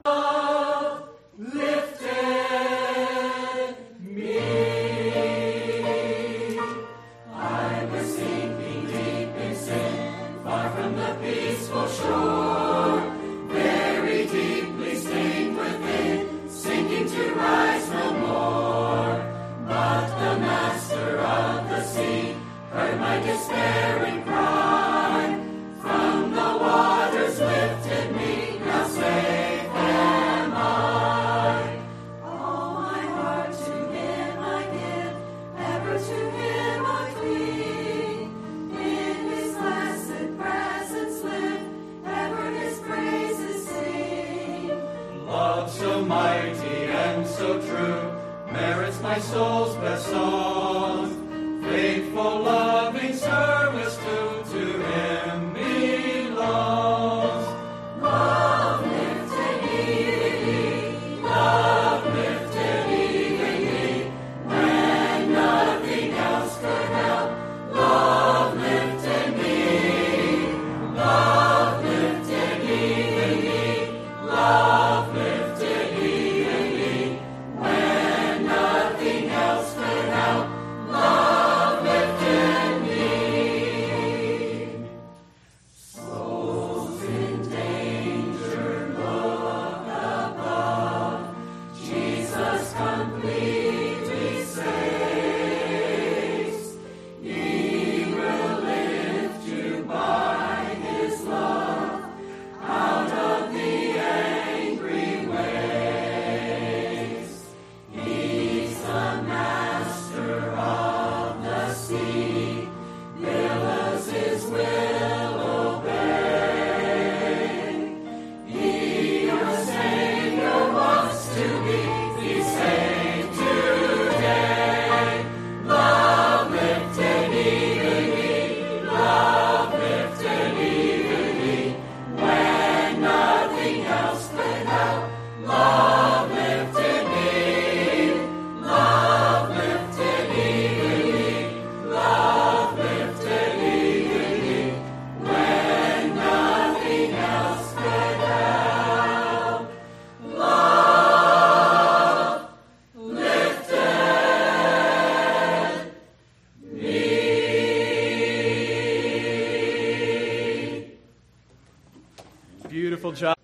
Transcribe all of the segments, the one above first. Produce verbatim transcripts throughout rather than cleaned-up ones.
Beautiful job.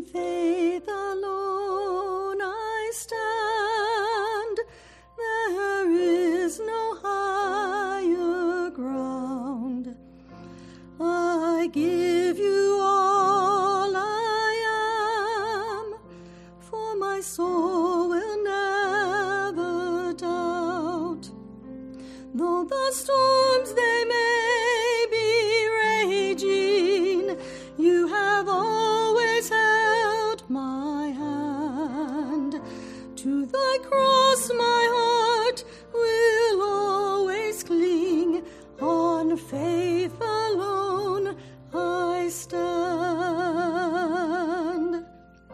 faith alone I stand. There is no higher ground. I give you all I am, for my soul will never doubt. Though the storms they may be raging, you have always held my hand. To thy cross my heart will always cling. On faith alone I stand.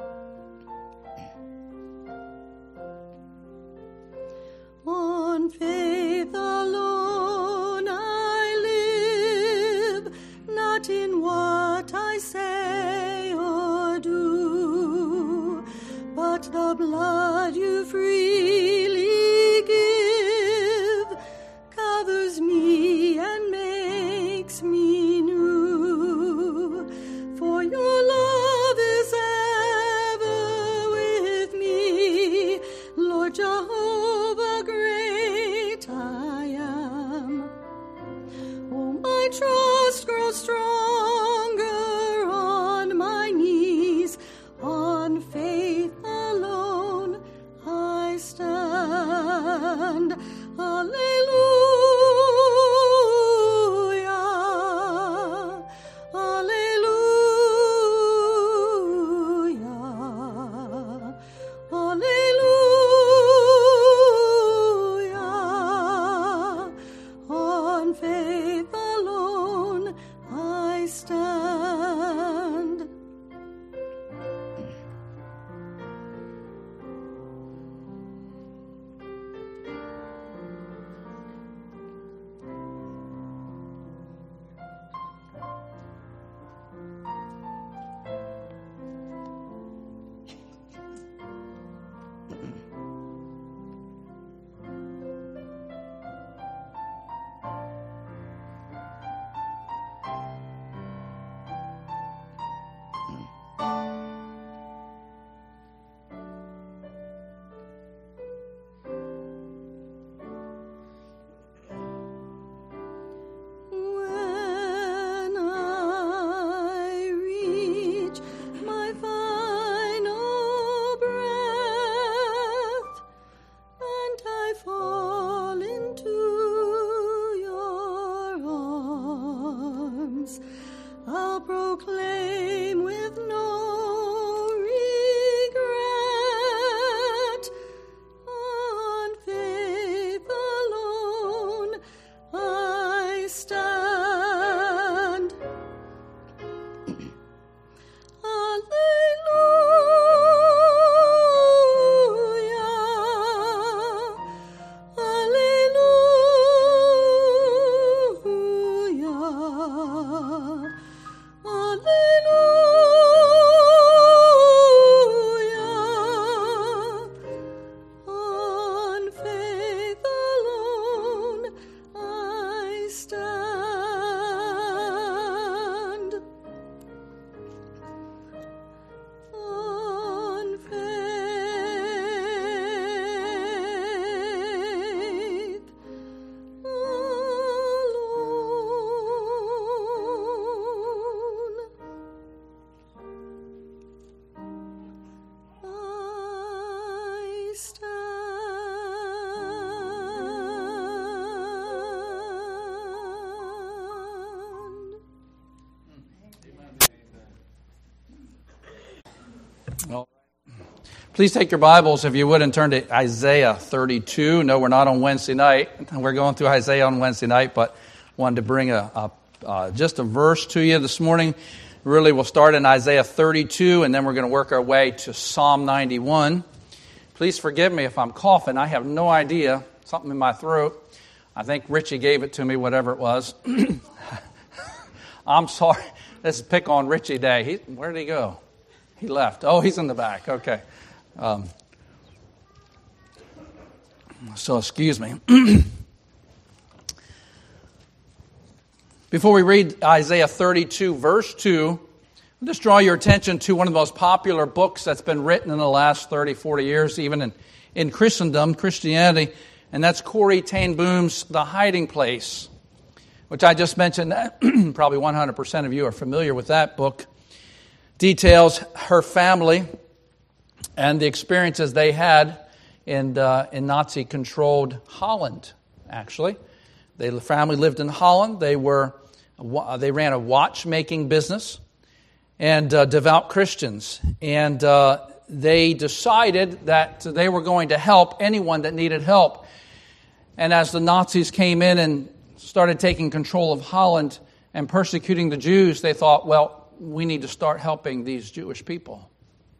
On faith alone I live, not in what I say or do, but the blood you freely give covers me and makes me new. For your love is ever with me, Lord Jehovah, great I am. Oh, my trust grows stronger on my knees. On faith alone I stand. Alleluia. Alleluia. Alleluia. On faith alone I stand. When I reach my final breath and I fall into your arms, I'll proclaim with no regret. On faith alone I stand. Alleluia. Alleluia. Alleluia. On faith alone I stand. On faith alone I stand. Well, please take your Bibles, if you would, and turn to Isaiah thirty-two. No, we're not on Wednesday night. We're going through Isaiah on Wednesday night, but wanted to bring a, a uh, just a verse to you this morning. Really, we'll start in Isaiah thirty-two, and then we're going to work our way to Psalm ninety-one. Please forgive me if I'm coughing. I have no idea. Something in my throat. I think Richie gave it to me, whatever it was. I'm sorry. This is Pick on Richie Day. He, where did he go? He left. Oh, he's in the back. Okay. Um, so excuse me. Before we read Isaiah thirty-two, verse two, I'll just draw your attention to one of the most popular books that's been written in the last thirty, forty years, even in, in Christendom, Christianity, and that's Corrie ten Boom's The Hiding Place, which I just mentioned. Probably one hundred percent of you are familiar with that book. Details her family and the experiences they had in, uh, in Nazi-controlled Holland, actually. They, the family lived in Holland. They were they ran a watchmaking business. And uh, devout Christians. And uh, they decided that they were going to help anyone that needed help. And as the Nazis came in and started taking control of Holland and persecuting the Jews, they thought, well, we need to start helping these Jewish people.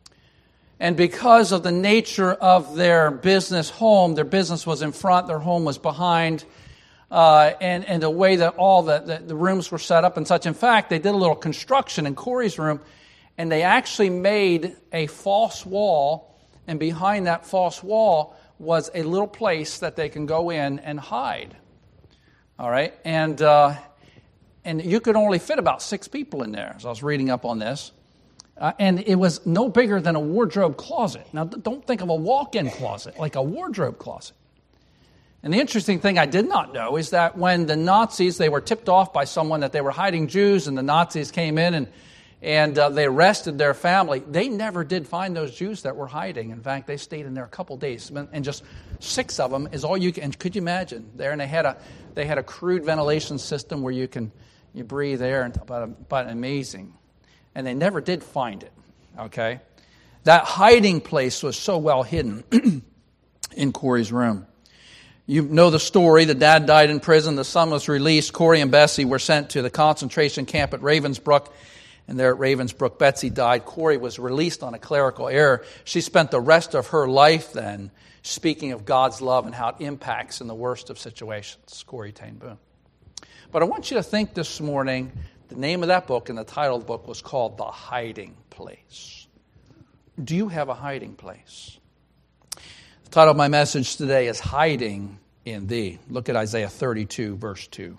And because of the nature of their business home, their business was in front, their home was behind, Uh, and, and the way that all the, the, the rooms were set up and such. In fact, they did a little construction in Corrie's room, and they actually made a false wall, and behind that false wall was a little place that they can go in and hide. All right? And, uh, and you could only fit about six people in there, as I was reading up on this. Uh, and it was no bigger than a wardrobe closet. Now, don't think of a walk-in closet, like a wardrobe closet. And the interesting thing I did not know is that when the Nazis, they were tipped off by someone that they were hiding Jews, and the Nazis came in and and uh, they arrested their family, they never did find those Jews that were hiding. In fact, they stayed in there a couple days, and just six of them is all you can. And could you imagine there? And they had a they had a crude ventilation system where you can you breathe air, and but but amazing. And they never did find it. Okay, that hiding place was so well hidden in Corrie's room. You know the story. The dad died in prison. The son was released. Corrie and Bessie were sent to the concentration camp at Ravensbrück. And there at Ravensbrück, Betsy died. Corrie was released on a clerical error. She spent the rest of her life then speaking of God's love and how it impacts in the worst of situations. Corrie ten Boom. But I want you to think this morning, the name of that book and the title of the book was called The Hiding Place. Do you have a hiding place? The title of my message today is Hiding in Thee. Look at Isaiah thirty-two, verse two.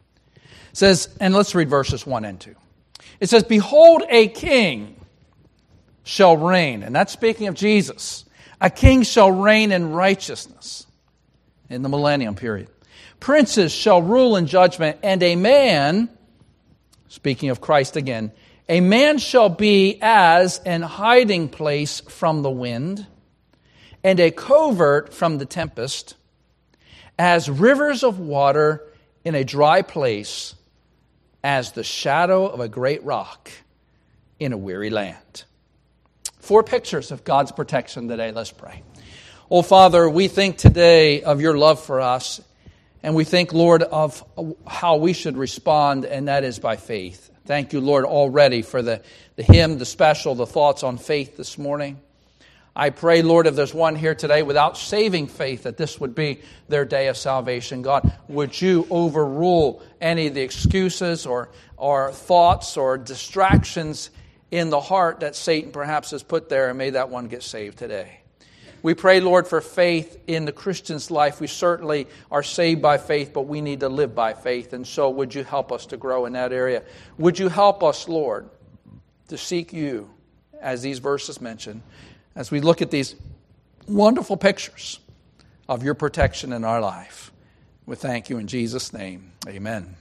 It says, and let's read verses one and two. It says, behold, a king shall reign. And that's speaking of Jesus. A king shall reign in righteousness in the millennium period. Princes shall rule in judgment, and a man, speaking of Christ again, a man shall be as an hiding place from the wind, and a covert from the tempest, as rivers of water in a dry place, as the shadow of a great rock in a weary land. Four pictures of God's protection today. Let's pray. Oh, Father, we think today of your love for us, and we think, Lord, of how we should respond, and that is by faith. Thank you, Lord, already for the, the hymn, the special, the thoughts on faith this morning. I pray, Lord, if there's one here today without saving faith, that this would be their day of salvation. God, would you overrule any of the excuses or, or thoughts or distractions in the heart that Satan perhaps has put there, and may that one get saved today. We pray, Lord, for faith in the Christian's life. We certainly are saved by faith, but we need to live by faith. And so would you help us to grow in that area? Would you help us, Lord, to seek you, as these verses mention, as we look at these wonderful pictures of your protection in our life. We thank you in Jesus' name. Amen.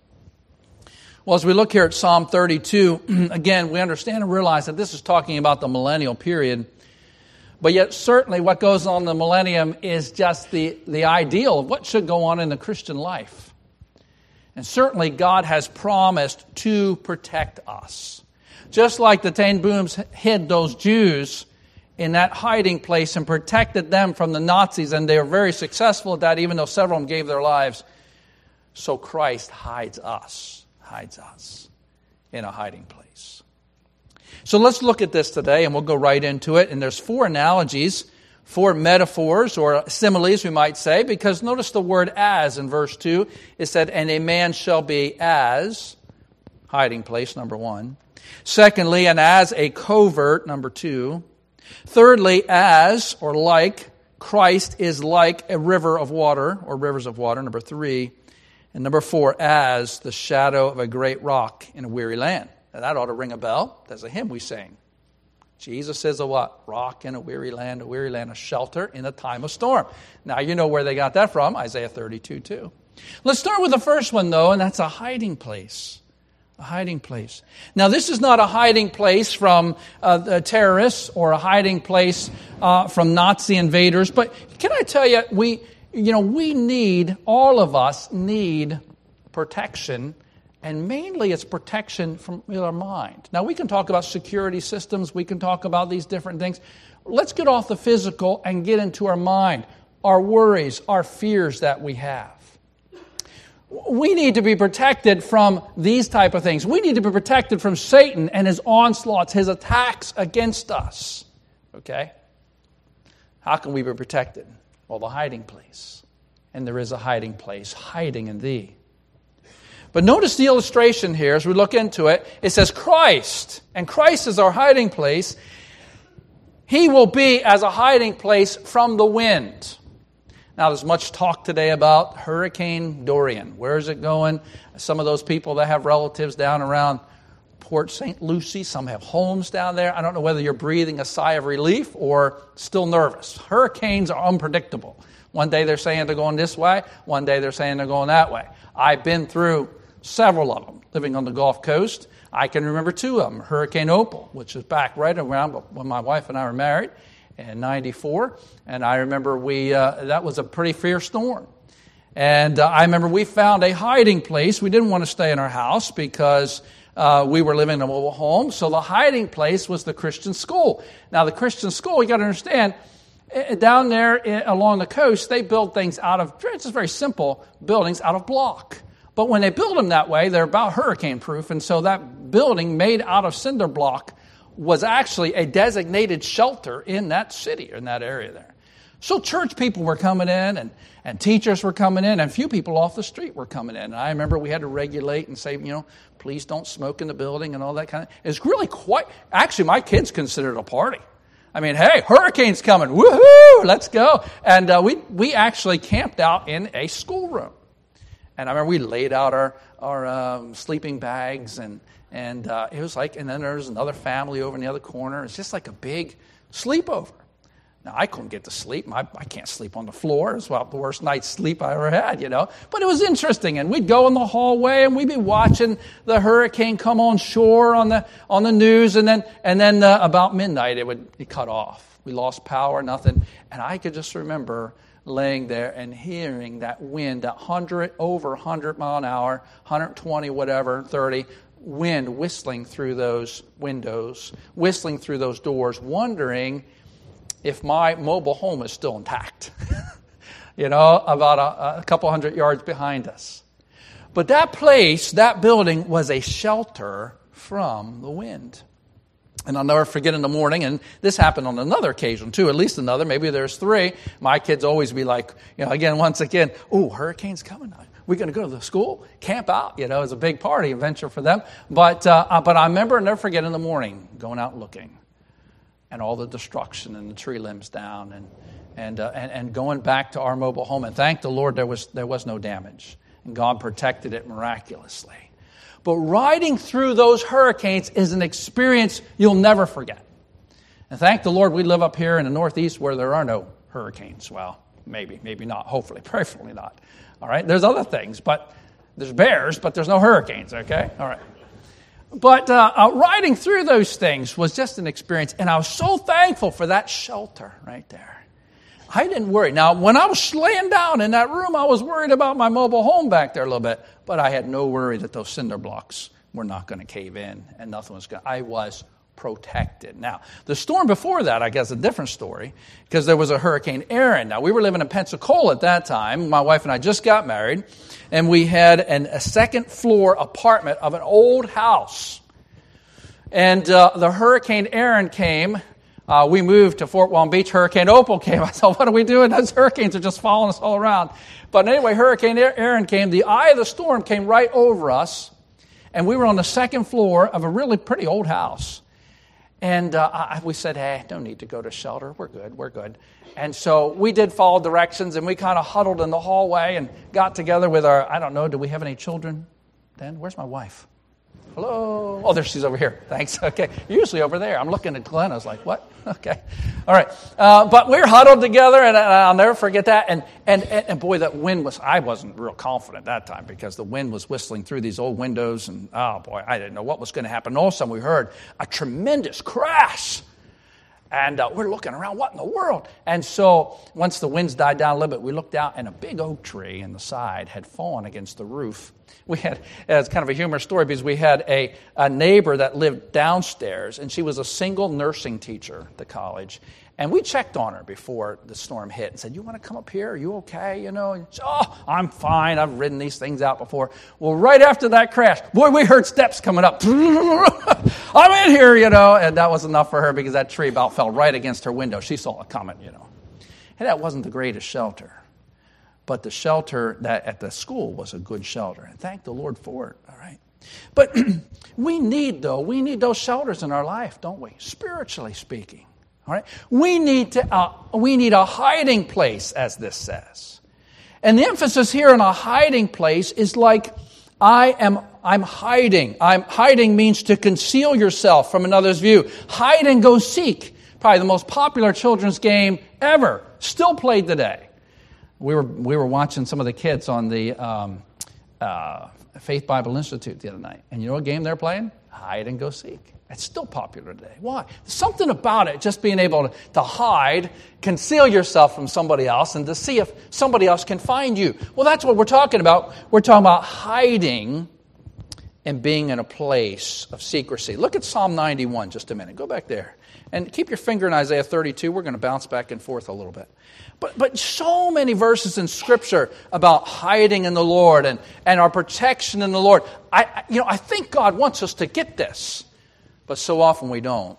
Well, as we look here at Psalm thirty-two, again, we understand and realize that this is talking about the millennial period. But yet, certainly, what goes on in the millennium is just the, the ideal of what should go on in the Christian life. And certainly, God has promised to protect us. Just like the ten Booms hid those Jews in that hiding place and protected them from the Nazis, and they were very successful at that, even though several of them gave their lives. So Christ hides us, hides us in a hiding place. So let's look at this today, and we'll go right into it. And there's four analogies, four metaphors, or similes, we might say, because notice the word as in verse two. It said, and a man shall be as, hiding place, number one. Secondly, and as a covert, number two. Thirdly, as, or like, Christ is like a river of water, or rivers of water, number three. And number four, as the shadow of a great rock in a weary land. Now, that ought to ring a bell. There's a hymn we sing. Jesus is a what? Rock in a weary land, a weary land, a shelter in a time of storm. Now, you know where they got that from, Isaiah thirty-two, two. Let's start with the first one, though, and that's a hiding place. A hiding place. Now, this is not a hiding place from uh, the terrorists or a hiding place uh, from Nazi invaders, but can I tell you, we, you know, we need, all of us need protection. And mainly it's protection from our mind. Now, we can talk about security systems. We can talk about these different things. Let's get off the physical and get into our mind, our worries, our fears that we have. We need to be protected from these type of things. We need to be protected from Satan and his onslaughts, his attacks against us. Okay? How can we be protected? Well, the hiding place. And there is a hiding place, hiding in thee. But notice the illustration here as we look into it. It says Christ, and Christ is our hiding place. He will be as a hiding place from the wind. Now, there's much talk today about Hurricane Dorian. Where is it going? Some of those people that have relatives down around Port Saint Lucie, some have homes down there. I don't know whether you're breathing a sigh of relief or still nervous. Hurricanes are unpredictable. One day they're saying they're going this way. One day they're saying they're going that way. I've been through several of them, living on the Gulf Coast. I can remember two of them. Hurricane Opal, which is back right around when my wife and I were married in ninety-four. And I remember we uh, that was a pretty fierce storm. And uh, I remember we found a hiding place. We didn't want to stay in our house because uh, we were living in a mobile home. So the hiding place was the Christian school. Now, the Christian school, you got to understand, down there along the coast, they build things out of, just very simple buildings out of block. But when they build them that way, they're about hurricane-proof, and so that building made out of cinder block was actually a designated shelter in that city, in that area there. So church people were coming in, and, and teachers were coming in, and few people off the street were coming in. And I remember we had to regulate and say, you know, please don't smoke in the building and all that kind of. It's really quite, actually my kids considered it a party. I mean, hey, hurricane's coming, woohoo, let's go. And uh, we, we actually camped out in a schoolroom. And I remember we laid out our our um, sleeping bags, and and uh, it was like, and then there was another family over in the other corner. It's just like a big sleepover. Now, I couldn't get to sleep. I, I can't sleep on the floor. It's well, the worst night's sleep I ever had, you know. But it was interesting, and we'd go in the hallway, and we'd be watching the hurricane come on shore on the on the news, and then and then uh, about midnight it would be cut off. We lost power, nothing, and I could just remember laying there and hearing that wind, that hundred over one hundred mile an hour, one hundred twenty, whatever, thirty, wind whistling through those windows, whistling through those doors, wondering if my mobile home is still intact. You know, about a, a couple hundred yards behind us. But that place, that building, was a shelter from the wind. And I'll never forget in the morning, and this happened on another occasion too, at least another, maybe there's three. My kids always be like, you know, again, once again, oh, hurricane's coming. We're going to go to the school, camp out, you know, it's a big party, adventure for them. But uh, but I remember, never forget in the morning, going out looking, and all the destruction and the tree limbs down, and and uh, and, and going back to our mobile home. And thank the Lord there was there was no damage, and God protected it miraculously. But riding through those hurricanes is an experience you'll never forget. And thank the Lord we live up here in the Northeast where there are no hurricanes. Well, maybe, maybe not. Hopefully, prayerfully not. All right, there's other things, but there's bears, but there's no hurricanes, okay? All right. But uh, uh, riding through those things was just an experience, and I was so thankful for that shelter right there. I didn't worry. Now, when I was laying down in that room, I was worried about my mobile home back there a little bit. But I had no worry that those cinder blocks were not going to cave in and nothing was going to. I was protected. Now, the storm before that, I guess, a different story because there was a Hurricane Aaron. Now, we were living in Pensacola at that time. My wife and I just got married. And we had an, a second floor apartment of an old house. And uh, the Hurricane Aaron came. Uh, we moved to Fort Walton Beach. Hurricane Opal came. I thought, what are we doing? Those hurricanes are just following us all around. But anyway, Hurricane Aaron came. The eye of the storm came right over us. And we were on the second floor of a really pretty old house. And uh, I, we said, hey, no need to go to shelter. We're good. We're good. And so we did follow directions, and we kind of huddled in the hallway and got together with our, I don't know, do we have any children then? Where's my wife? Hello? Oh, there she's over here. Thanks. Okay. You're usually over there. I'm looking at Glenn. I was like, what? Okay. All right. Uh, but we're huddled together, and I'll never forget that. And, and, and boy, that wind was, I wasn't real confident that time because the wind was whistling through these old windows, and oh, boy, I didn't know what was going to happen. And all of a sudden, we heard a tremendous crash. And uh, we're looking around, what in the world? And so once the winds died down a little bit, we looked out, and a big oak tree in the side had fallen against the roof. We had, it's kind of a humorous story because we had a, a neighbor that lived downstairs, and she was a single nursing teacher at the college. And we checked on her before the storm hit and said, you want to come up here? Are you okay? You know, and she said, oh, I'm fine. I've ridden these things out before. Well, right after that crash, boy, we heard steps coming up. I'm in here, you know. And that was enough for her because that tree about fell right against her window. She saw it coming, you know. And that wasn't the greatest shelter. But the shelter that at the school was a good shelter. And thank the Lord for it, all right? But we need, though, we need those shelters in our life, don't we? Spiritually speaking. All right, we need to uh, we need a hiding place, as this says, and the emphasis here on a hiding place is like I am. I'm hiding. I'm hiding means to conceal yourself from another's view. Hide and go seek, probably the most popular children's game ever, still played today. We were we were watching some of the kids on the um, uh, Faith Bible Institute the other night, and you know what game they're playing? Hide and go seek. It's still popular today. Why? There's something about it, just being able to, to hide, conceal yourself from somebody else, and to see if somebody else can find you. Well, that's what we're talking about. We're talking about hiding and being in a place of secrecy. Look at Psalm ninety-one just a minute. Go back there. And keep your finger in Isaiah thirty-two. We're going to bounce back and forth a little bit. But but so many verses in Scripture about hiding in the Lord and, and our protection in the Lord. I, I you know I think God wants us to get this. But so often we don't.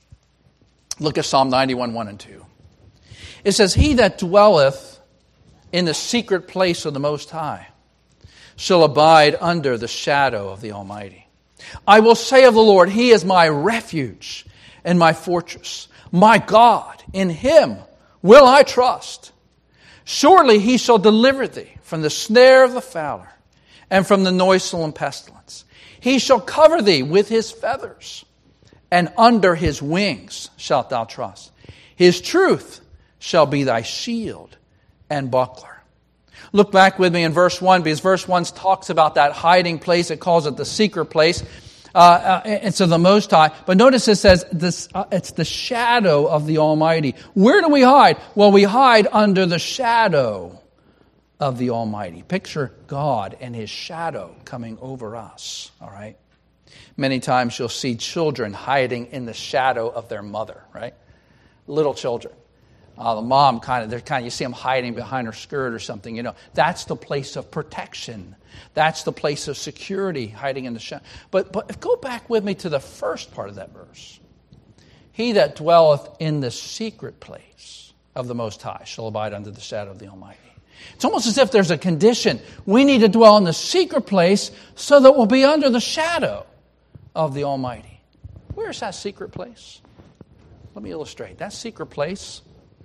Look at Psalm ninety-one, one and two. It says, he that dwelleth in the secret place of the Most High shall abide under the shadow of the Almighty. I will say of the Lord, he is my refuge and my fortress. My God, in him will I trust. Surely he shall deliver thee from the snare of the fowler and from the noisome pestilence. He shall cover thee with his feathers, and under his wings shalt thou trust. His truth shall be thy shield and buckler. Look back with me in verse one, because verse one talks about that hiding place. It calls it the secret place. Uh, uh, it's of the Most High. But notice it says this, uh, it's the shadow of the Almighty. Where do we hide? Well, we hide under the shadow of the Almighty. Picture God and his shadow coming over us. All right? Many times you'll see children hiding in the shadow of their mother, right? Little children. Uh, the mom kind of, they're kind of, you see them hiding behind her skirt or something, you know. That's the place of protection. That's the place of security, hiding in the shadow. But, but go back with me to the first part of that verse. He that dwelleth in the secret place of the Most High shall abide under the shadow of the Almighty. It's almost as if there's a condition. We need to dwell in the secret place so that we'll be under the shadow of the Almighty. Where's that secret place? Let me illustrate. That secret place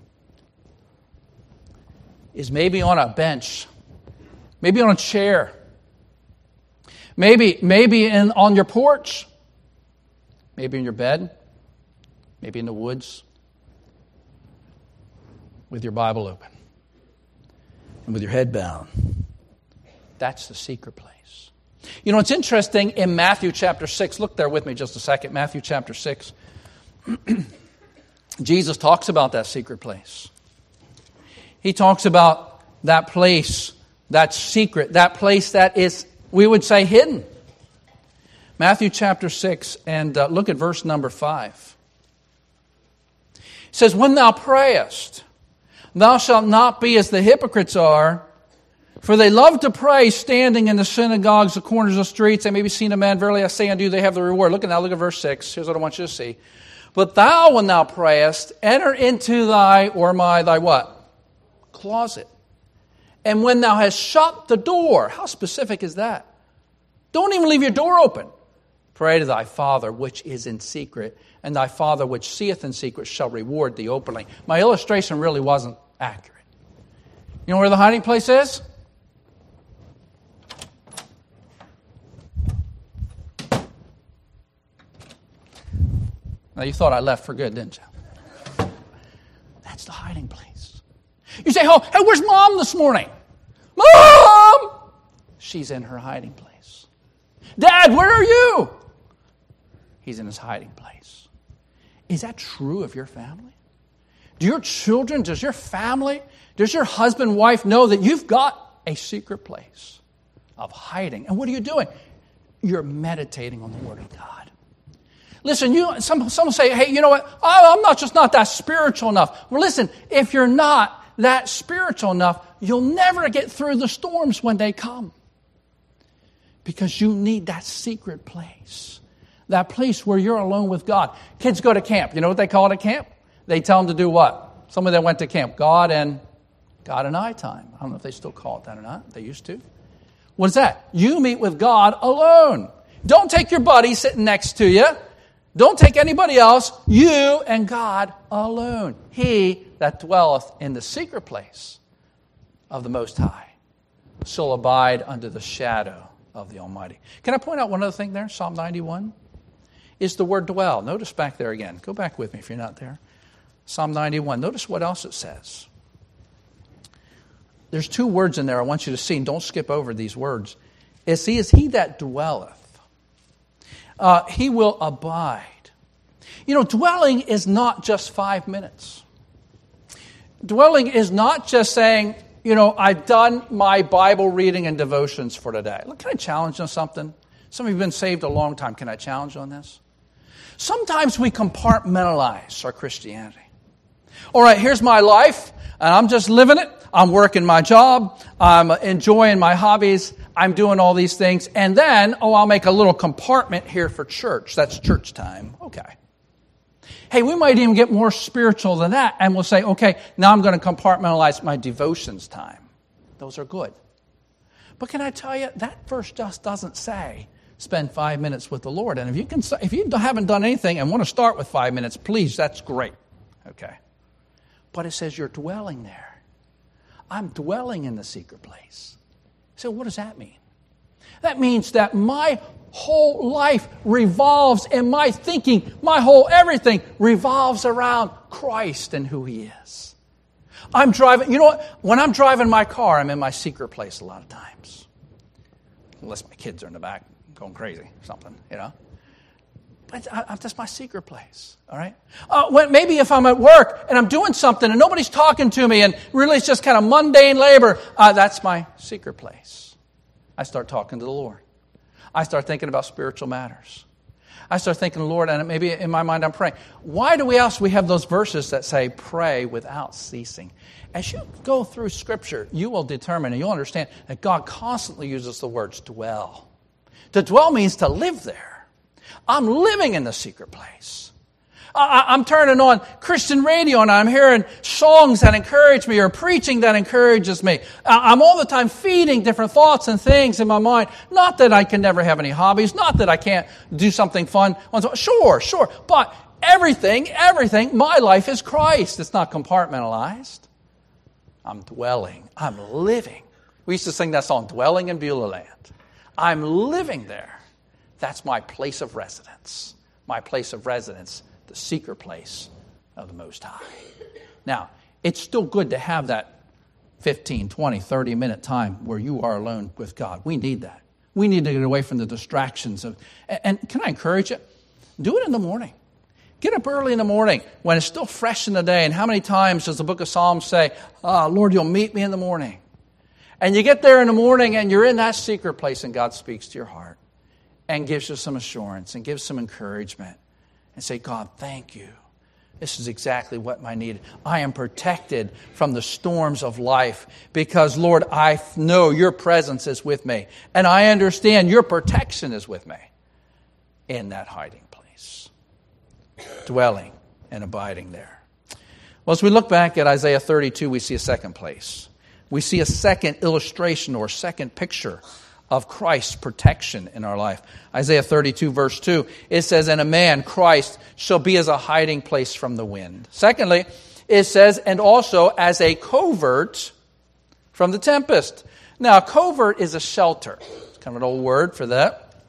is maybe on a bench, maybe on a chair, maybe maybe in, on your porch, maybe in your bed, maybe in the woods, with your Bible open and with your head bowed. That's the secret place. You know, it's interesting in Matthew chapter six. Look there with me just a second. Matthew chapter six. Jesus talks about that secret place. He talks about that place, that secret, that place that is, we would say, hidden. Matthew chapter six, and uh, look at verse number five. It says, when thou prayest, thou shalt not be as the hypocrites are, for they love to pray standing in the synagogues, the corners of the streets. They may be seen of men. Verily I say unto you, they have the reward. Look at now, look at verse six. Here's what I want you to see. But thou, when thou prayest, enter into thy, or my, thy what? Closet. And when thou hast shut the door, how specific is that? Don't even leave your door open. Pray to thy Father which is in secret, and thy Father which seeth in secret shall reward thee openly. My illustration really wasn't accurate. You know where the hiding place is? Now, you thought I left for good, didn't you? That's the hiding place. You say, oh, hey, where's Mom this morning? Mom! She's in her hiding place. Dad, where are you? He's in his hiding place. Is that true of your family? Do your children, does your family, does your husband, wife know that you've got a secret place of hiding? And what are you doing? You're meditating on the Word of God. Listen, you some some say, hey, you know what? Oh, I'm not just not that spiritual enough. Well, listen, if you're not that spiritual enough, you'll never get through the storms when they come. Because you need that secret place. That place where you're alone with God. Kids go to camp. You know what they call it at camp? They tell them to do what? Some of them went to camp. God and God and I time. I don't know if they still call it that or not. They used to. What is that? You meet with God alone. Don't take your buddy sitting next to you. Don't take anybody else. You and God alone. He that dwelleth in the secret place of the Most High shall abide under the shadow of the Almighty. Can I point out one other thing there? Psalm ninety-one is the word dwell. Notice back there again. Go back with me if you're not there. Psalm ninety-one. Notice what else it says. There's two words in there I want you to see, and don't skip over these words. It says, he that dwelleth. Uh, he will abide. You know, dwelling is not just five minutes. Dwelling is not just saying, you know, I've done my Bible reading and devotions for today. Look, can I challenge you on something? Some of you have been saved a long time. Can I challenge you on this? Sometimes we compartmentalize our Christianity. All right, here's my life, and I'm just living it. I'm working my job. I'm enjoying my hobbies. I'm doing all these things. And then, oh, I'll make a little compartment here for church. That's church time. Okay. Hey, we might even get more spiritual than that, and we'll say, okay, now I'm going to compartmentalize my devotions time. Those are good. But can I tell you, that verse just doesn't say spend five minutes with the Lord. And if you can, if you haven't done anything and want to start with five minutes, please, that's great. Okay. But it says you're dwelling there. I'm dwelling in the secret place. So what does that mean? That means that my whole life revolves, and my thinking, my whole everything revolves around Christ and who He is. I'm driving, you know what? When I'm driving my car, I'm in my secret place a lot of times. Unless my kids are in the back going crazy or something, you know. But I, I, that's my secret place, all right? Uh, when, maybe if I'm at work and I'm doing something and nobody's talking to me and really it's just kind of mundane labor, uh, that's my secret place. I start talking to the Lord. I start thinking about spiritual matters. I start thinking, Lord, and maybe in my mind I'm praying. Why do we else we have those verses that say pray without ceasing? As you go through Scripture, you will determine and you'll understand that God constantly uses the words dwell. To dwell means to live there. I'm living in the secret place. I, I'm turning on Christian radio and I'm hearing songs that encourage me or preaching that encourages me. I'm all the time feeding different thoughts and things in my mind. Not that I can never have any hobbies. Not that I can't do something fun. Sure, sure. But everything, everything, my life is Christ. It's not compartmentalized. I'm dwelling. I'm living. We used to sing that song, Dwelling in Beulah Land. I'm living there. That's my place of residence. My place of residence, the secret place of the Most High. Now, it's still good to have that fifteen, twenty, thirty minute time where you are alone with God. We need that. We need to get away from the distractions of. And can I encourage you? Do it in the morning. Get up early in the morning when it's still fresh in the day. And how many times does the book of Psalms say, oh, Lord, you'll meet me in the morning. And you get there in the morning and you're in that secret place and God speaks to your heart. And gives you some assurance and gives some encouragement. And say, God, thank you. This is exactly what I needed. I am protected from the storms of life because, Lord, I know your presence is with me. And I understand your protection is with me in that hiding place. Dwelling and abiding there. Well, as we look back at Isaiah thirty-two, we see a second place. We see a second illustration or second picture of Christ's protection in our life. Isaiah thirty-two, verse two, it says, and a man, Christ, shall be as a hiding place from the wind. Secondly, it says, and also as a covert from the tempest. Now, a covert is a shelter. It's kind of an old word for that.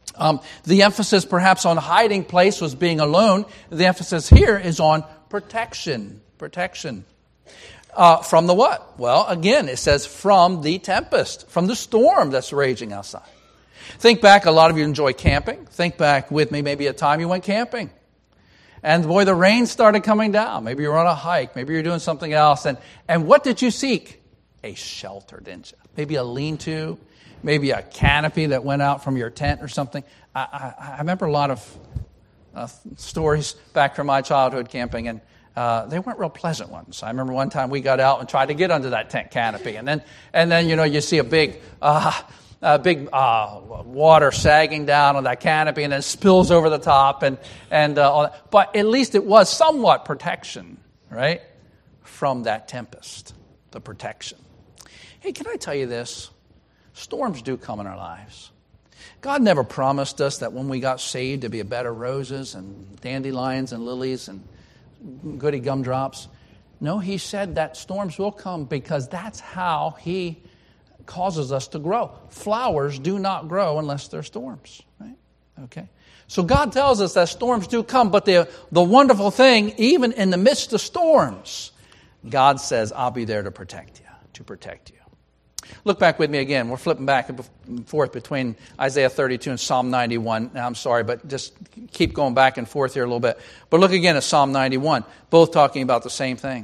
Um, the emphasis perhaps on hiding place was being alone. The emphasis here is on protection. Protection. Uh, from the what? Well, again, it says from the tempest, from the storm that's raging outside. Think back, a lot of you enjoy camping. Think back with me, maybe a time you went camping. And boy, the rain started coming down. Maybe you were on a hike. Maybe you're doing something else. And, and what did you seek? A shelter, didn't you? Maybe a lean-to. Maybe a canopy that went out from your tent or something. I, I, I remember a lot of uh, stories back from my childhood camping, and uh, they weren't real pleasant ones. I remember one time we got out and tried to get under that tent canopy, and then, and then you know, you see a big, uh, a big uh, water sagging down on that canopy, and then spills over the top, and and uh, all that. But at least it was somewhat protection, right, from that tempest, the protection. Hey, can I tell you this? Storms do come in our lives. God never promised us that when we got saved there'd be a bed of roses and dandelions and lilies and goody gumdrops. No, he said that storms will come because that's how he causes us to grow. Flowers do not grow unless there's storms, right? Okay. So God tells us that storms do come, but the, the wonderful thing, even in the midst of storms, God says, I'll be there to protect you, to protect you. Look back with me again. We're flipping back and forth between Isaiah thirty-two and Psalm ninety-one. Now, I'm sorry, but just keep going back and forth here a little bit. But look again at Psalm ninety-one, both talking about the same thing.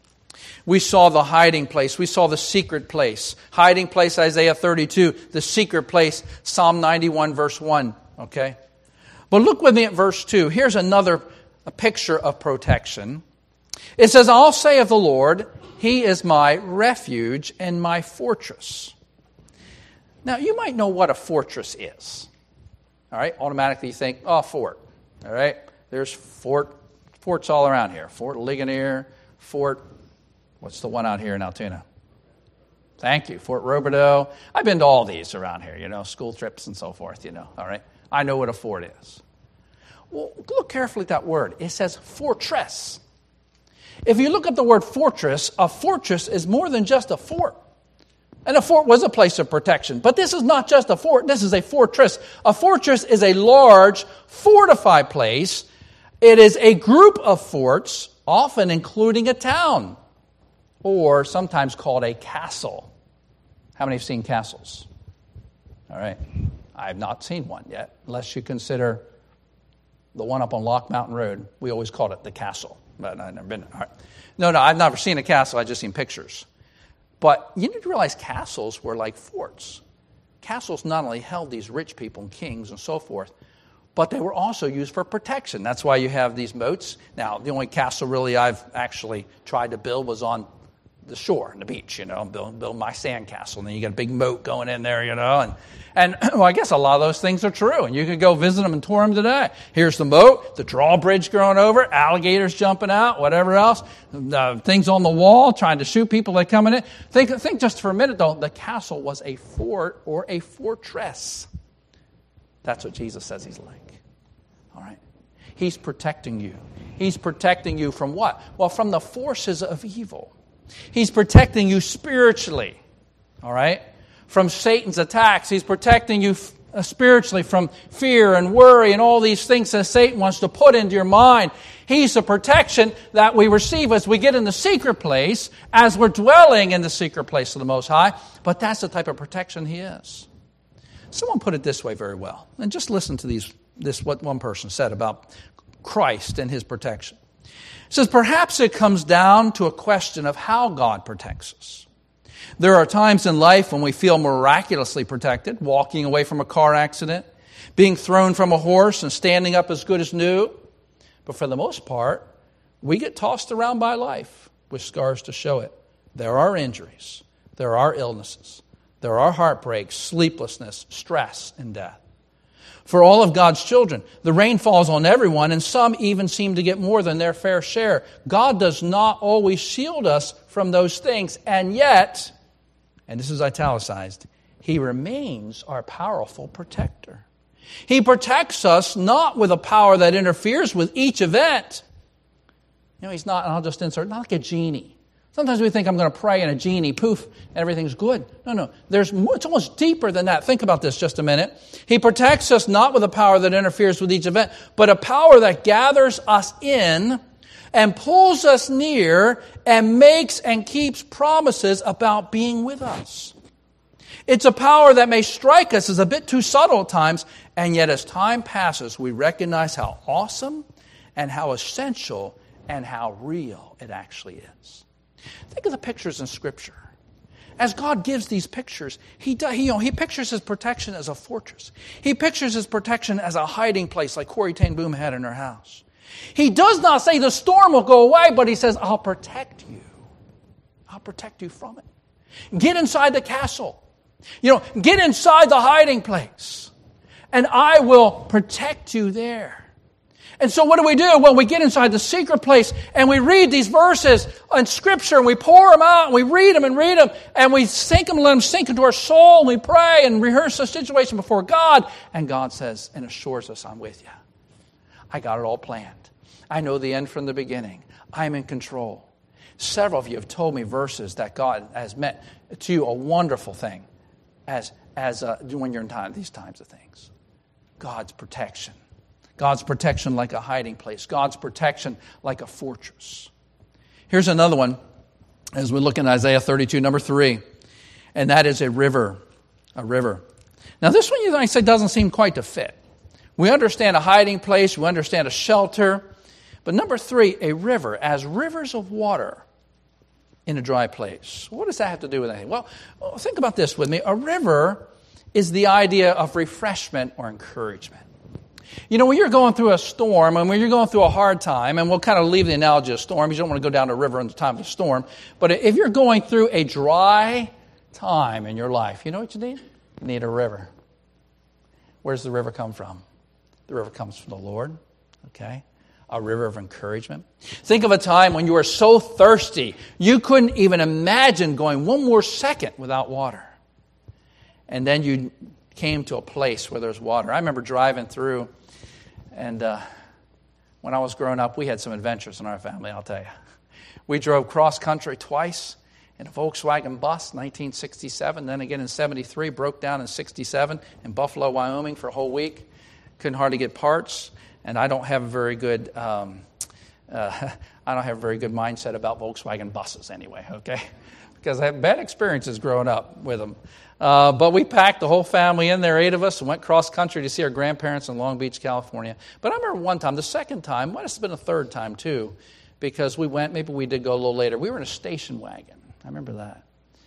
We saw the hiding place. We saw the secret place. Hiding place, Isaiah thirty-two. The secret place, Psalm ninety-one, verse one. Okay? But look with me at verse two. Here's another a picture of protection. It says, I'll say of the Lord, He is my refuge and my fortress. Now, you might know what a fortress is. All right? Automatically you think, oh, fort. All right? There's fort, forts all around here. Fort Ligonier, Fort, what's the one out here in Altoona? Thank you, Fort Roberdeau. I've been to all these around here, you know, school trips and so forth, you know. All right? I know what a fort is. Well, look carefully at that word. It says fortress. If you look up the word fortress, a fortress is more than just a fort. And a fort was a place of protection. But this is not just a fort. This is a fortress. A fortress is a large, fortified place. It is a group of forts, often including a town, or sometimes called a castle. How many have seen castles? All right. I have not seen one yet, unless you consider the one up on Lock Mountain Road. We always called it the castle. But I've never been there. All right. No, no, I've never seen a castle. I've just seen pictures. But you need to realize castles were like forts. Castles not only held these rich people and kings and so forth, but they were also used for protection. That's why you have these moats. Now, the only castle really I've actually tried to build was on the shore, the beach, you know, build, build my sand castle. And then you got a big moat going in there, you know. And, and well, I guess a lot of those things are true. And you can go visit them and tour them today. Here's the moat, the drawbridge going over, alligators jumping out, whatever else, the things on the wall trying to shoot people that come in. Think, think just for a minute, though, the castle was a fort or a fortress. That's what Jesus says he's like. All right? He's protecting you. He's protecting you from what? Well, from the forces of evil. He's protecting you spiritually, all right, from Satan's attacks. He's protecting you uh, spiritually from fear and worry and all these things that Satan wants to put into your mind. He's the protection that we receive as we get in the secret place, as we're dwelling in the secret place of the Most High. But that's the type of protection he is. Someone put it this way very well. And just listen to these. This what one person said about Christ and his protection. It says, perhaps it comes down to a question of how God protects us. There are times in life when we feel miraculously protected, walking away from a car accident, being thrown from a horse and standing up as good as new. But for the most part, we get tossed around by life with scars to show it. There are injuries. There are illnesses. There are heartbreaks, sleeplessness, stress, and death. For all of God's children, the rain falls on everyone, and some even seem to get more than their fair share. God does not always shield us from those things, and yet, and this is italicized, He remains our powerful protector. He protects us not with a power that interferes with each event. You know, He's not, and I'll just insert, not like a genie Sometimes we think I'm going to pray and a genie, poof, everything's good. No, no. There's more, it's almost deeper than that. Think about this just a minute. He protects us not with a power that interferes with each event, but a power that gathers us in and pulls us near and makes and keeps promises about being with us. It's a power that may strike us as a bit too subtle at times, and yet as time passes, we recognize how awesome and how essential and how real it actually is. Think of the pictures in Scripture. As God gives these pictures, he, does, he, you know, he pictures his protection as a fortress. He pictures his protection as a hiding place like Corrie ten Boom had in her house. He does not say the storm will go away, but he says, I'll protect you. I'll protect you from it. Get inside the castle. You know, get inside the hiding place. And I will protect you there. And so what do we do? Well, we get inside the secret place and we read these verses in Scripture and we pour them out and we read them and read them and we sink them and let them sink into our soul and we pray and rehearse the situation before God. And God says and assures us, I'm with you. I got it all planned. I know the end from the beginning. I'm in control. Several of you have told me verses that God has meant to you a wonderful thing as, as uh, when you're in time, these times of things. God's protection. God's protection like a hiding place. God's protection like a fortress. Here's another one as we look in Isaiah thirty-two, number three. And that is a river. A river. Now this one you might say doesn't seem quite to fit. We understand a hiding place. We understand a shelter. But number three, a river. As rivers of water in a dry place. What does that have to do with anything? Well, think about this with me. A river is the idea of refreshment or encouragement. You know, when you're going through a storm and when you're going through a hard time, and we'll kind of leave the analogy of storm. You don't want to go down a river in the time of the storm. But if you're going through a dry time in your life, you know what you need? You need a river. Where does the river come from? The river comes from the Lord, okay? A river of encouragement. Think of a time when you were so thirsty, you couldn't even imagine going one more second without water. And then you came to a place where there's water. I remember driving through, and uh, when I was growing up, we had some adventures in our family, I'll tell you. We drove cross-country twice in a Volkswagen bus, nineteen sixty-seven, then again in seventy-three, broke down in sixty-seven in Buffalo, Wyoming for a whole week. Couldn't hardly get parts, and I don't have a very good, um, uh, I don't have a very good mindset about Volkswagen buses anyway, okay? Because I had bad experiences growing up with them. Uh, but we packed the whole family in there, eight of us, and went cross-country to see our grandparents in Long Beach, California. But I remember one time, the second time, might have been a third time too, because we went, maybe we did go a little later. We were in a station wagon. I remember that.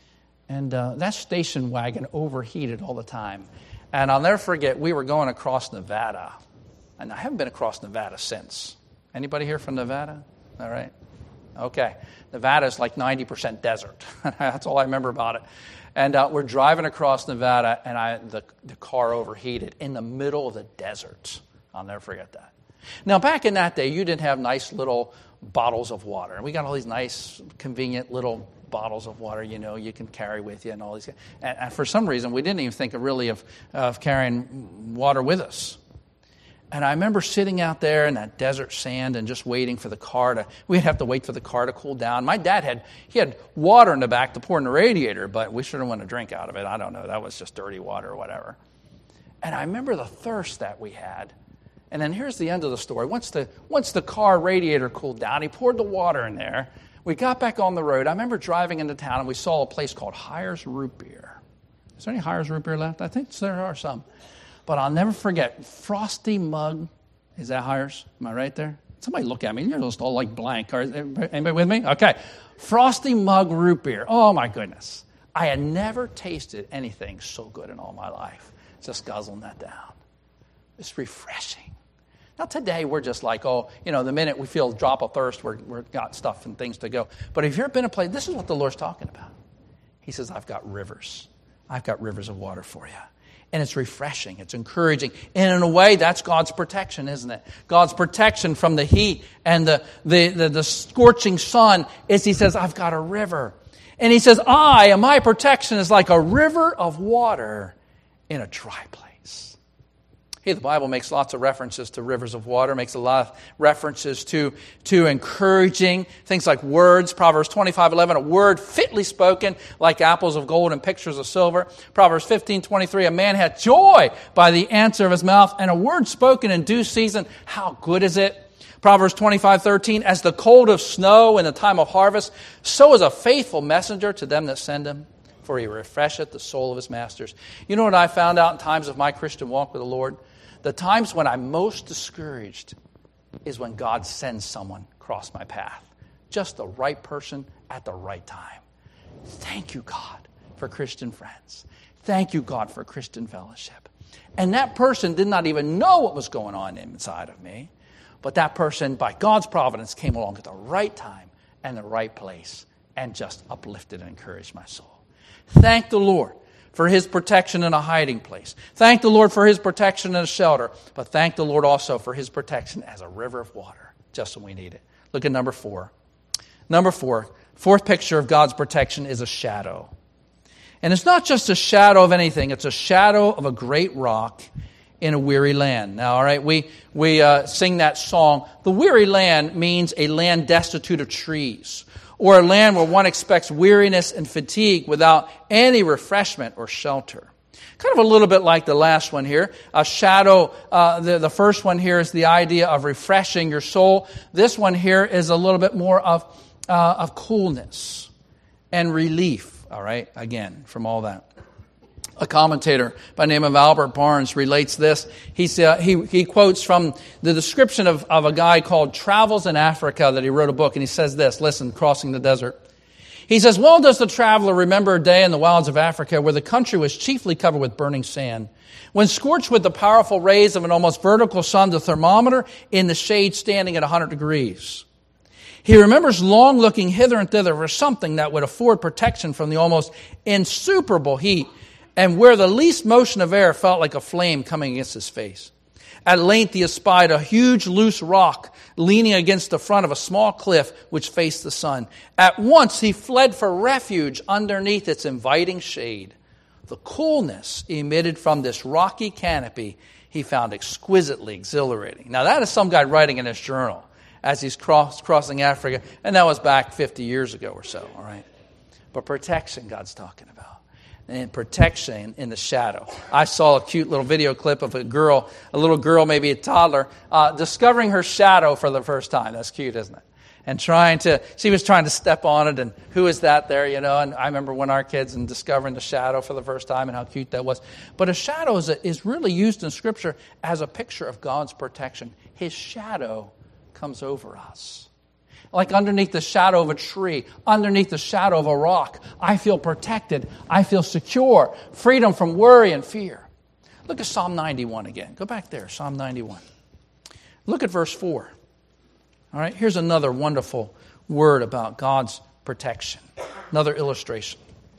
And uh, that station wagon overheated all the time. And I'll never forget, we were going across Nevada. And I haven't been across Nevada since. Anybody here from Nevada? All right. Okay. Nevada is like ninety percent desert. That's all I remember about it. And uh, we're driving across Nevada, and I, the, the car overheated in the middle of the desert. I'll never forget that. Now, back in that day, you didn't have nice little bottles of water. We got all these nice, convenient little bottles of water, you know, you can carry with you and all these. And, and for some reason, we didn't even think of really of, of carrying water with us. And I remember sitting out there in that desert sand and just waiting for the car to, we'd have to wait for the car to cool down. My dad had, he had water in the back to pour in the radiator, but we shouldn't want to drink out of it. I don't know. That was just dirty water or whatever. And I remember the thirst that we had. And then here's the end of the story. Once the, once the car radiator cooled down, he poured the water in there. We got back on the road. I remember driving into town and we saw a place called Hires Root Beer. Is there any Hires Root Beer left? I think there are some. But I'll never forget, Frosty Mug. Is that Hires? Am I right there? Somebody look at me. You're just all like blank. Anybody with me? Okay. Frosty Mug Root Beer. Oh, my goodness. I had never tasted anything so good in all my life. Just guzzling that down. It's refreshing. Now, today, we're just like, oh, you know, the minute we feel a drop of thirst, we're, we've got stuff and things to go. But if you've been in a place, this is what the Lord's talking about. He says, I've got rivers. I've got rivers of water for you. And it's refreshing. It's encouraging. And in a way, that's God's protection, isn't it? God's protection from the heat and the, the, the, the scorching sun is He says, I've got a river. And He says, I and my protection is like a river of water in a dry place. Hey, the Bible makes lots of references to rivers of water, makes a lot of references to, to encouraging, things like words. Proverbs twenty-five eleven, a word fitly spoken like apples of gold and pictures of silver. Proverbs fifteen twenty-three, a man hath joy by the answer of his mouth, and a word spoken in due season, how good is it? Proverbs twenty-five thirteen, as the cold of snow in the time of harvest, so is a faithful messenger to them that send him, for he refresheth the soul of his masters. You know what I found out in times of my Christian walk with the Lord? The times when I'm most discouraged is when God sends someone across my path. Just the right person at the right time. Thank you, God, for Christian friends. Thank you, God, for Christian fellowship. And that person did not even know what was going on inside of me. But that person, by God's providence, came along at the right time and the right place and just uplifted and encouraged my soul. Thank the Lord for his protection in a hiding place. Thank the Lord for his protection in a shelter. But thank the Lord also for his protection as a river of water, just when we need it. Look at number four. Number four, fourth picture of God's protection is a shadow. And it's not just a shadow of anything. It's a shadow of a great rock in a weary land. Now, all right, we, we uh, sing that song. The weary land means a land destitute of trees, or a land where one expects weariness and fatigue without any refreshment or shelter. Kind of a little bit like the last one here. A shadow, uh, the, the first one here is the idea of refreshing your soul. This one here is a little bit more of, uh, of coolness and relief, all right, again, from all that. A commentator by the name of Albert Barnes relates this. He, uh, he, he quotes from the description of, of a guy called Travels in Africa that he wrote a book, and he says this, listen, Crossing the Desert. He says, well does the traveler remember a day in the wilds of Africa where the country was chiefly covered with burning sand. When scorched with the powerful rays of an almost vertical sun, the thermometer in the shade standing at one hundred degrees. He remembers long looking hither and thither for something that would afford protection from the almost insuperable heat, and where the least motion of air felt like a flame coming against his face. At length he espied a huge loose rock leaning against the front of a small cliff which faced the sun. At once he fled for refuge underneath its inviting shade. The coolness emitted from this rocky canopy he found exquisitely exhilarating. Now that is some guy writing in his journal as he's cross, crossing Africa, and that was back fifty years ago or so, all right? But protection God's talking about. And protection in the shadow. I saw a cute little video clip of a girl, a little girl, maybe a toddler, uh, discovering her shadow for the first time. That's cute, isn't it? And trying to, she was trying to step on it, and who is that there, you know? And I remember when our kids and discovering the shadow for the first time and how cute that was. But a shadow is, a, is really used in Scripture as a picture of God's protection. His shadow comes over us. Like underneath the shadow of a tree, underneath the shadow of a rock, I feel protected. I feel secure. Freedom from worry and fear. Look at Psalm ninety-one again. Go back there, Psalm ninety-one. Look at verse four. All right, here's another wonderful word about God's protection. Another illustration.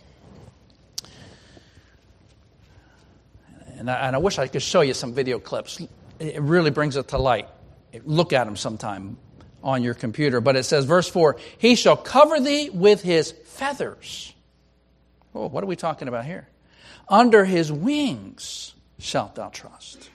And I, and I wish I could show you some video clips. It really brings it to light. Look at them sometime on your computer. But it says, verse four, he shall cover thee with his feathers. Oh, what are we talking about here? Under his wings shalt thou trust.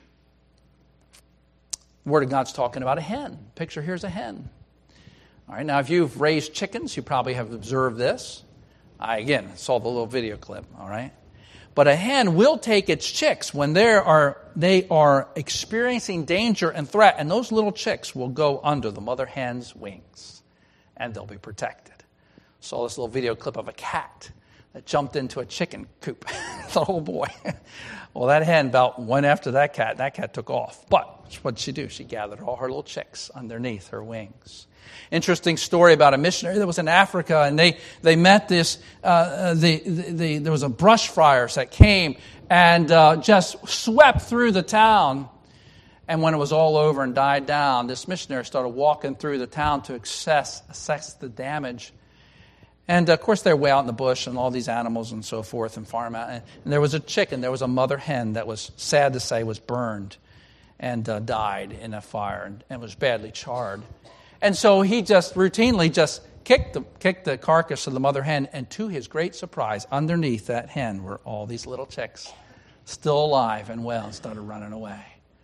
The Word of God's talking about a hen. Picture here's a hen. All right, now if you've raised chickens, you probably have observed this. I, again, saw the little video clip, all right? But a hen will take its chicks when they are they are experiencing danger and threat, and those little chicks will go under the mother hen's wings, and they'll be protected. Saw this little video clip of a cat that jumped into a chicken coop. Thought, oh boy. Well, that hen about went after that cat, and that cat took off. But what did she do? She gathered all her little chicks underneath her wings. Interesting story about a missionary that was in Africa, and they, they met this, uh, the, the, the, there was a brush fires that came and uh, just swept through the town. And when it was all over and died down, this missionary started walking through the town to assess, assess the damage. And, of course, they're way out in the bush and all these animals and so forth and farm out. And there was a chicken, there was a mother hen that was, sad to say, was burned and uh, died in a fire and, and was badly charred. And so he just routinely just kicked the, kicked the carcass of the mother hen, and to his great surprise, underneath that hen were all these little chicks, still alive and well, and started running away.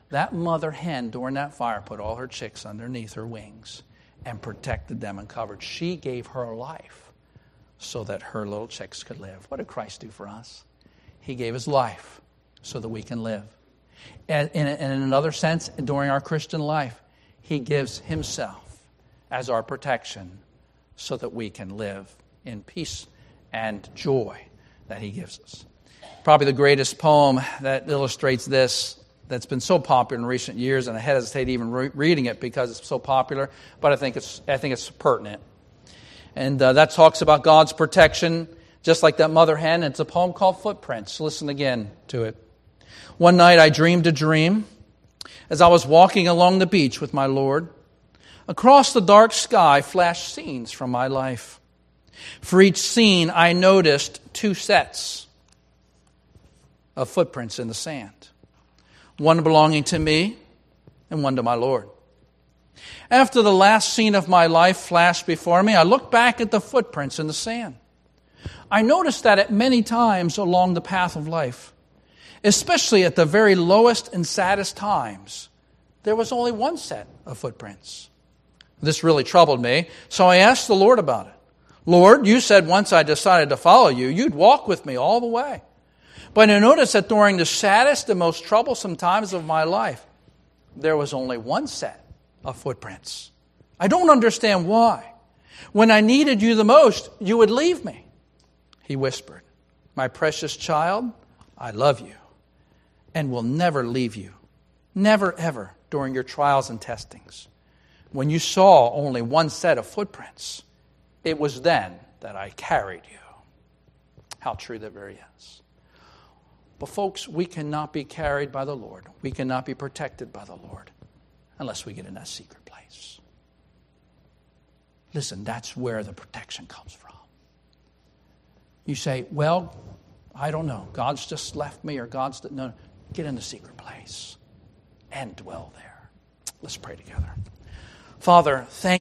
That mother hen during that fire put all her chicks underneath her wings and protected them and covered. She gave her life so that her little chicks could live. What did Christ do for us? He gave his life so that we can live. And in, in another sense, during our Christian life, he gives himself as our protection so that we can live in peace and joy that he gives us. Probably the greatest poem that illustrates this, that's been so popular in recent years, and I hesitate even re- reading it because it's so popular, but I think it's I think it's pertinent. And uh, that talks about God's protection, just like that mother hen. It's a poem called Footprints. Listen again to it. One night I dreamed a dream as I was walking along the beach with my Lord. Across the dark sky flashed scenes from my life. For each scene I noticed two sets of footprints in the sand. One belonging to me and one to my Lord. After the last scene of my life flashed before me, I looked back at the footprints in the sand. I noticed that at many times along the path of life, especially at the very lowest and saddest times, there was only one set of footprints. This really troubled me, so I asked the Lord about it. Lord, you said once I decided to follow you, you'd walk with me all the way. But I noticed that during the saddest and most troublesome times of my life, there was only one set of footprints. I don't understand why. When I needed you the most, you would leave me. He whispered, my precious child, I love you and will never leave you. Never, ever during your trials and testings. When you saw only one set of footprints, it was then that I carried you. How true that very is. But folks, we cannot be carried by the Lord. We cannot be protected by the Lord unless we get in that secret place. Listen, that's where the protection comes from. You say, well, I don't know. God's just left me or God's... No, get in the secret place and dwell there. Let's pray together. Father, thank